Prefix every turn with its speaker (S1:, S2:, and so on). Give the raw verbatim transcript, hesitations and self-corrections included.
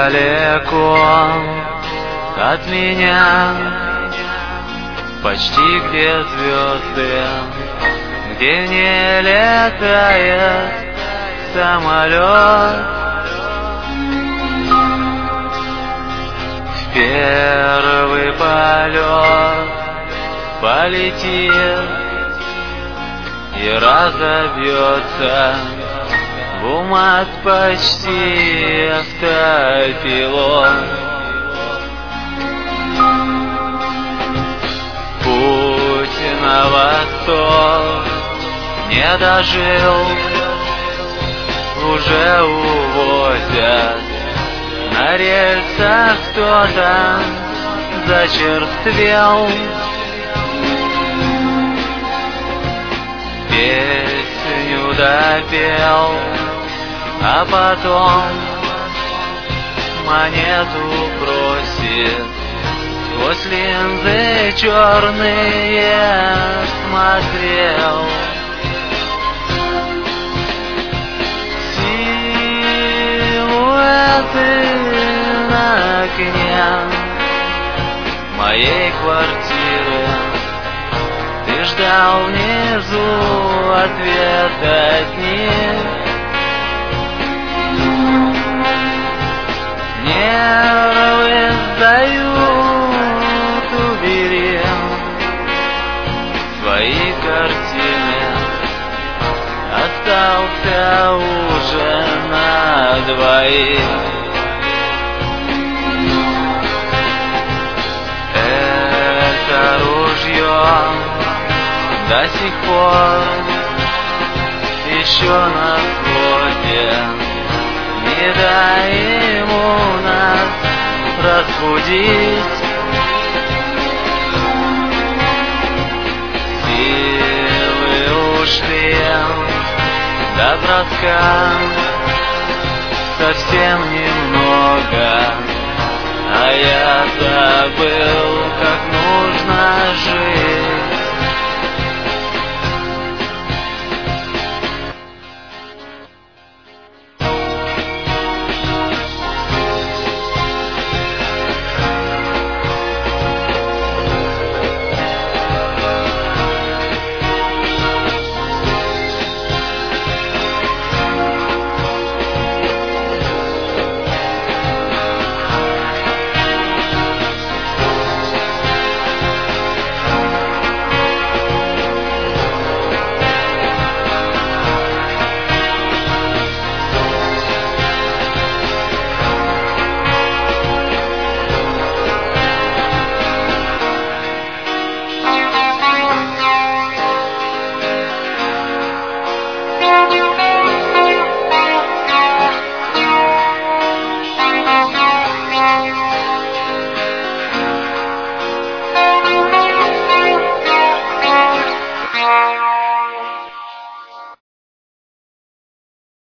S1: далеко от меня, почти где звезды, где не летает самолет. В первый полет полетит и разобьется в умат почти автопилот. Путь на восток не дожил, уже увозят. На рельсах кто-то зачерствел. Песню допел, а потом монету просит. Сквозь линзы черные смотрел. Силуэты на окне моей квартиры. Ты ждал внизу ответа от них. Нервы сдают, убери свои картины. Остался ужин на двоих. Это ружье до сих пор еще на входе. Не дай ему нас разбудить. Силы ушли до броска, совсем немного, а я забыл, как нужно жить.